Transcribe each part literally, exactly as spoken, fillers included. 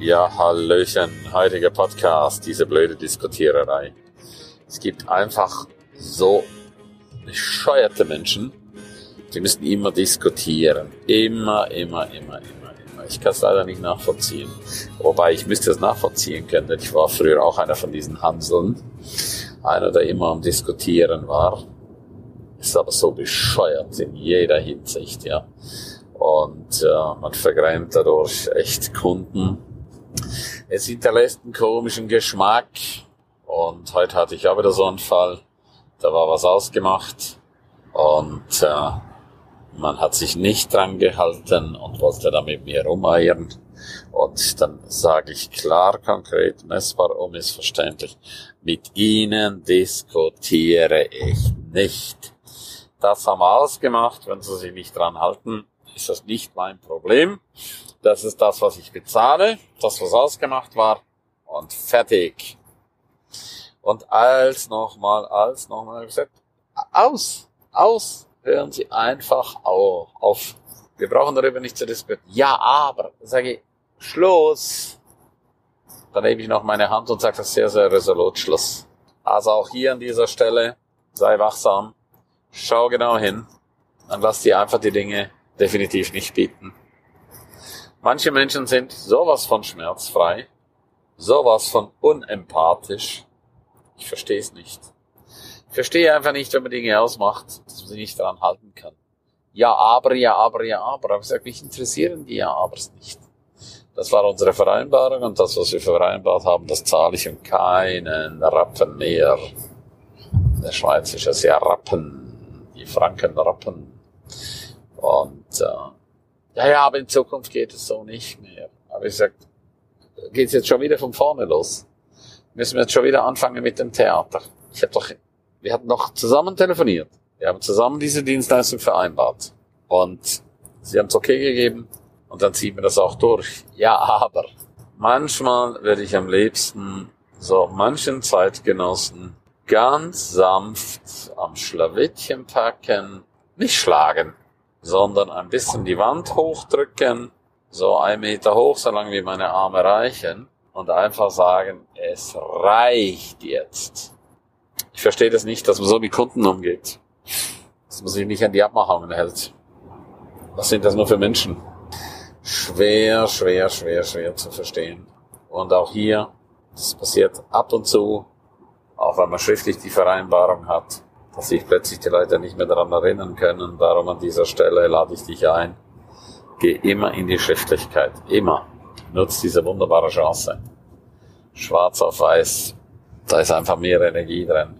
Ja, hallöchen, heutiger Podcast, diese blöde Diskutiererei. Es gibt einfach so bescheuerte Menschen, die müssen immer diskutieren. Immer, immer, immer, immer, immer. Ich kann es leider nicht nachvollziehen. Wobei, ich müsste es nachvollziehen können, denn ich war früher auch einer von diesen Hanseln. Einer, der immer am Diskutieren war. Ist aber so bescheuert in jeder Hinsicht, ja. Und äh, man vergrämt dadurch echt Kunden. Es hinterlässt einen komischen Geschmack. Und heute hatte ich auch wieder so einen Fall. Da war was ausgemacht. Und äh, man hat sich nicht dran gehalten und wollte da mit mir rumeiern. Und dann sage ich klar, konkret, messbar, unmissverständlich, mit Ihnen diskutiere ich nicht. Das haben wir ausgemacht. Wenn Sie sich nicht dran halten, ist das nicht mein Problem. Das ist das, was ich bezahle, das, was ausgemacht war, und fertig. Und als nochmal, als nochmal gesagt, aus, aus, hören Sie einfach auf, auf. Wir brauchen darüber nicht zu diskutieren. Ja, aber, sage ich, Schluss. Dann hebe ich noch meine Hand und sage das sehr, sehr resolut, Schluss. Also auch hier an dieser Stelle, sei wachsam, schau genau hin, dann lass dir einfach die Dinge definitiv nicht bieten. Manche Menschen sind sowas von schmerzfrei, sowas von unempathisch. Ich verstehe es nicht. Ich verstehe einfach nicht, wenn man Dinge ausmacht, dass man sich nicht daran halten kann. Ja, aber, ja, aber, ja, aber. Aber ich sage, mich interessieren die Ja-Abers nicht. Das war unsere Vereinbarung und das, was wir vereinbart haben, das zahle ich um keinen Rappen mehr. In der Schweiz ist es ja Rappen, die Franken Rappen. Und äh, ja, ja, aber in Zukunft geht es so nicht mehr. Aber ich sag, geht's jetzt schon wieder von vorne los? Müssen wir jetzt schon wieder anfangen mit dem Theater? Ich hab doch, wir hatten doch zusammen telefoniert. Wir haben zusammen diese Dienstleistung vereinbart. Und Sie haben es okay gegeben und dann ziehen wir das auch durch. Ja, aber manchmal würde ich am liebsten so manchen Zeitgenossen ganz sanft am Schlawittchen packen, nicht schlagen, sondern ein bisschen die Wand hochdrücken, so ein Meter hoch, so lange wie meine Arme reichen, und einfach sagen, es reicht jetzt. Ich verstehe das nicht, dass man so mit Kunden umgeht, dass man sich nicht an die Abmachungen hält. Was sind das nur für Menschen? Schwer, schwer, schwer, schwer zu verstehen. Und auch hier, das passiert ab und zu, auch wenn man schriftlich die Vereinbarung hat, dass sich plötzlich die Leute nicht mehr daran erinnern können. Darum an dieser Stelle lade ich dich ein. Geh immer in die Schriftlichkeit. Immer. Nutz diese wunderbare Chance. Schwarz auf weiß. Da ist einfach mehr Energie drin.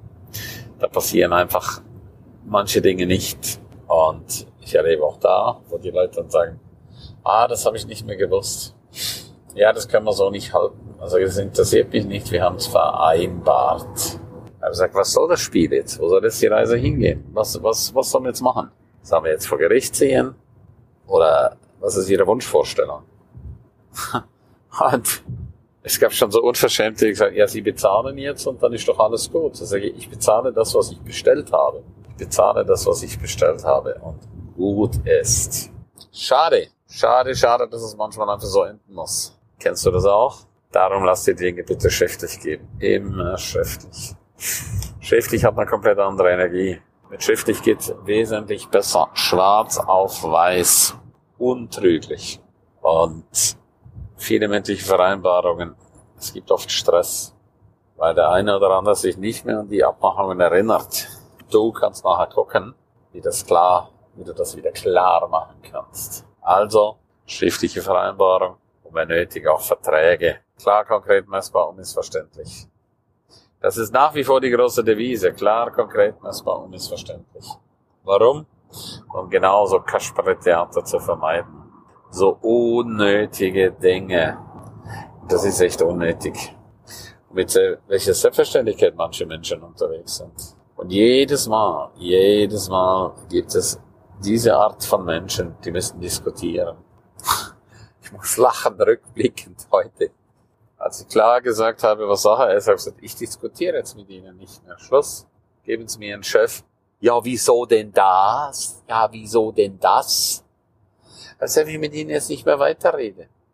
Da passieren einfach manche Dinge nicht. Und ich erlebe auch da, wo die Leute dann sagen, ah, das habe ich nicht mehr gewusst. Ja, das können wir so nicht halten. Also das interessiert mich nicht, wir haben es vereinbart. Ich habe gesagt, was soll das Spiel jetzt? Wo soll jetzt die Reise hingehen? Was, was, was sollen wir jetzt machen? Sollen wir jetzt vor Gericht ziehen? Oder was ist Ihre Wunschvorstellung? Und es gab schon so Unverschämte, die gesagt, ja, Sie bezahlen jetzt und dann ist doch alles gut. Ich sage, ich bezahle das, was ich bestellt habe. Ich bezahle das, was ich bestellt habe und gut ist. Schade, schade, schade, dass es manchmal einfach so enden muss. Kennst du das auch? Darum lass die Dinge bitte schriftlich geben. Immer schriftlich. Schriftlich hat eine komplett andere Energie. Mit schriftlich geht's wesentlich besser. Schwarz auf weiß. Untrüglich. Und viele mündliche Vereinbarungen. Es gibt oft Stress, weil der eine oder andere sich nicht mehr an die Abmachungen erinnert. Du kannst nachher gucken, wie das klar, wie du das wieder klar machen kannst. Also, schriftliche Vereinbarung und wenn nötig auch Verträge. Klar, konkret, messbar, unmissverständlich. Das ist nach wie vor die große Devise. Klar, konkret, messbar, unmissverständlich. Warum? Um genauso Kasperle-Theater zu vermeiden. So unnötige Dinge. Das ist echt unnötig. Mit welcher Selbstverständlichkeit manche Menschen unterwegs sind. Und jedes Mal, jedes Mal gibt es diese Art von Menschen, die müssen diskutieren. Ich muss lachen, rückblickend heute. Als ich klar gesagt habe, was Sache ist, habe ich gesagt, ich diskutiere jetzt mit Ihnen nicht mehr. Schluss. Geben Sie mir einen Chef. Ja, wieso denn das? Ja, wieso denn das? Als ob ich mit Ihnen jetzt nicht mehr weiterrede.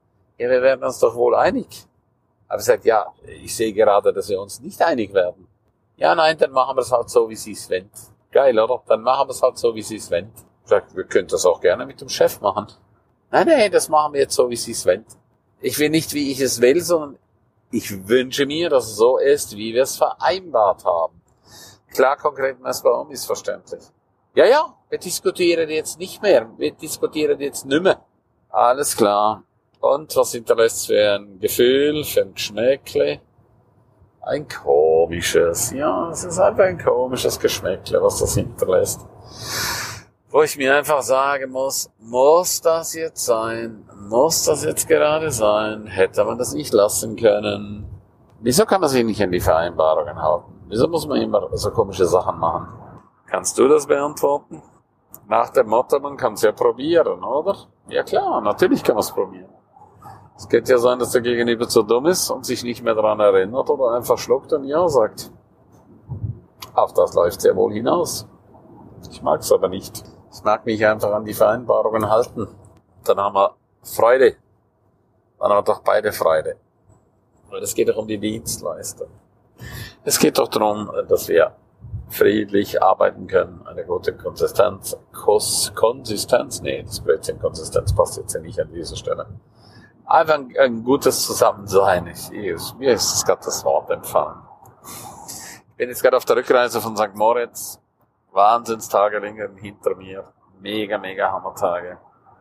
ja, wir werden uns doch wohl einig. Aber ich sage, ja, ich sehe gerade, dass wir uns nicht einig werden. Ja, nein, dann machen wir es halt so, wie sie es wollen. Geil, oder? Dann machen wir es halt so, wie sie es wollen. Ich sage, wir können das auch gerne mit dem Chef machen. Nein, nein, das machen wir jetzt so, wie sie es wollen. Ich will nicht, wie ich es will, sondern ich wünsche mir, dass es so ist, wie wir es vereinbart haben. Klar, konkret messbar und missverständlich. Ja, ja, wir diskutieren jetzt nicht mehr. Wir diskutieren jetzt nimmer. Alles klar. Und was hinterlässt es für ein Gefühl, für ein Geschmäckle? Ein komisches. Ja, es ist einfach ein komisches Geschmäckle, was das hinterlässt. Wo ich mir einfach sagen muss, muss das jetzt sein? Muss das jetzt gerade sein? Hätte man das nicht lassen können? Wieso kann man sich nicht an die Vereinbarungen halten? Wieso muss man immer so komische Sachen machen? Kannst du das beantworten? Nach dem Motto, man kann es ja probieren, oder? Ja klar, natürlich kann man es probieren. Es könnte ja sein, dass der Gegenüber zu dumm ist und sich nicht mehr daran erinnert oder einfach schluckt und Ja sagt. Auf das läuft sehr wohl hinaus. Ich mag es aber nicht. Ich mag mich einfach an die Vereinbarungen halten. Dann haben wir Freude. Dann haben wir doch beide Freude. Weil es geht doch um die Dienstleistung. Es geht doch darum, dass wir friedlich arbeiten können. Eine gute Konsistenz. Kos- Konsistenz? Nee, das Blödsinn. Konsistenz passt jetzt ja nicht an dieser Stelle. Einfach ein, ein gutes Zusammensein. Ich, ich, mir ist gerade das Wort entfallen. Ich bin jetzt gerade auf der Rückreise von Sankt Moritz. Wahnsinnstage liegen hinter mir. Mega, mega Hammertage.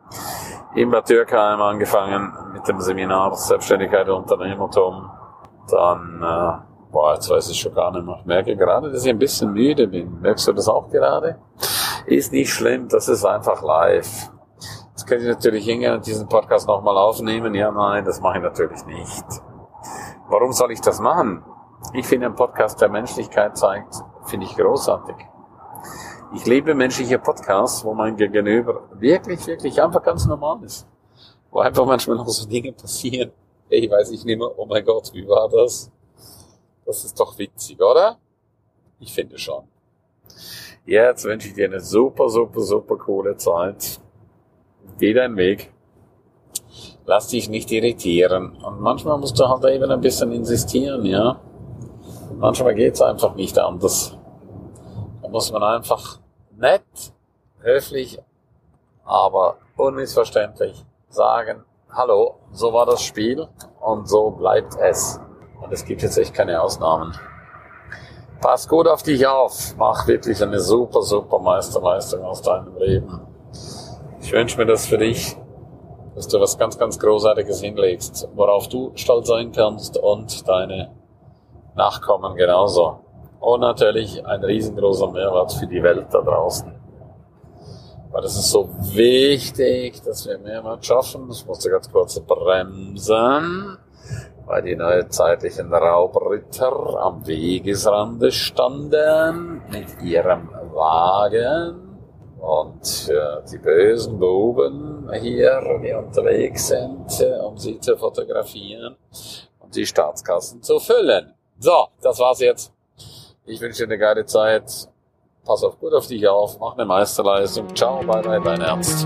In Bad Dürkheim angefangen mit dem Seminar Selbstständigkeit und Unternehmertum. Dann, äh, boah, jetzt weiß ich schon gar nicht mehr. Ich merke gerade, dass ich ein bisschen müde bin. Merkst du das auch gerade? Ist nicht schlimm, das ist einfach live. Jetzt könnte ich natürlich hingehen und diesen Podcast nochmal aufnehmen. Ja, nein, das mache ich natürlich nicht. Warum soll ich das machen? Ich finde einen Podcast, der Menschlichkeit zeigt, finde ich großartig. Ich liebe menschliche Podcasts, wo mein Gegenüber wirklich, wirklich einfach ganz normal ist. Wo einfach manchmal noch so Dinge passieren. Ich weiß ich nicht mehr, oh mein Gott, wie war das? Das ist doch witzig, oder? Ich finde schon. Jetzt wünsche ich dir eine super, super, super coole Zeit. Geh deinen Weg. Lass dich nicht irritieren. Und manchmal musst du halt eben ein bisschen insistieren, ja. Manchmal geht's einfach nicht anders. Da muss man einfach nett, höflich, aber unmissverständlich sagen, hallo, so war das Spiel und so bleibt es. Und es gibt jetzt echt keine Ausnahmen. Pass gut auf dich auf. Mach wirklich eine super, super Meisterleistung aus deinem Leben. Ich wünsche mir das für dich, dass du was ganz, ganz Großartiges hinlegst, worauf du stolz sein kannst und deine Nachkommen genauso. Und natürlich ein riesengroßer Mehrwert für die Welt da draußen. Weil es ist so wichtig, dass wir Mehrwert schaffen. Ich musste ganz kurz bremsen, weil die neuzeitlichen Raubritter am Wegesrande standen mit ihrem Wagen. Und äh, die bösen Buben hier, die unterwegs sind, äh, um sie zu fotografieren und die Staatskassen zu füllen. So, das war's jetzt. Ich wünsche dir eine geile Zeit. Pass auf gut auf dich auf. Mach eine Meisterleistung. Ciao, bye bye, dein Ernst.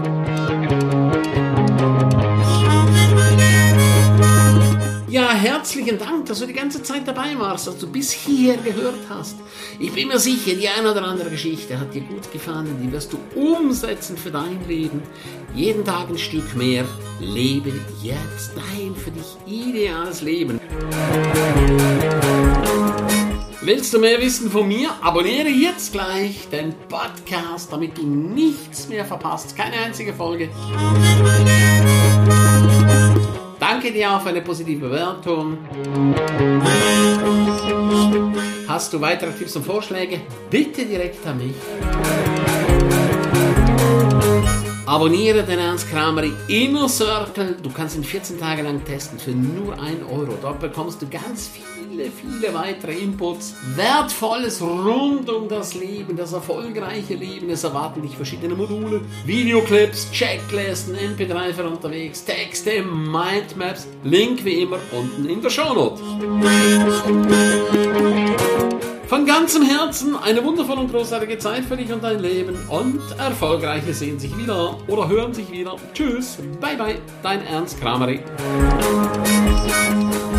Ja, herzlichen Dank, dass du die ganze Zeit dabei warst, dass du bis hierher gehört hast. Ich bin mir sicher, die eine oder andere Geschichte hat dir gut gefallen, die wirst du umsetzen für dein Leben. Jeden Tag ein Stück mehr. Lebe jetzt dein für dich ideales Leben. Willst du mehr wissen von mir? Abonniere jetzt gleich den Podcast, damit du nichts mehr verpasst. Keine einzige Folge. Danke dir auch für eine positive Bewertung. Hast du weitere Tipps und Vorschläge? Bitte direkt an mich. Abonniere den Ernst Kramer Inner Circle. Du kannst ihn vierzehn Tage lang testen für nur ein Euro. Dort bekommst du ganz viele, viele weitere Inputs. Wertvolles rund um das Leben, das erfolgreiche Leben. Es erwarten dich verschiedene Module, Videoclips, Checklisten, M P drei für unterwegs, Texte, Mindmaps. Link wie immer unten in der Shownote. Von ganzem Herzen eine wundervolle und großartige Zeit für dich und dein Leben und Erfolgreiche sehen sich wieder oder hören sich wieder. Tschüss, bye bye, dein Ernst Kramery.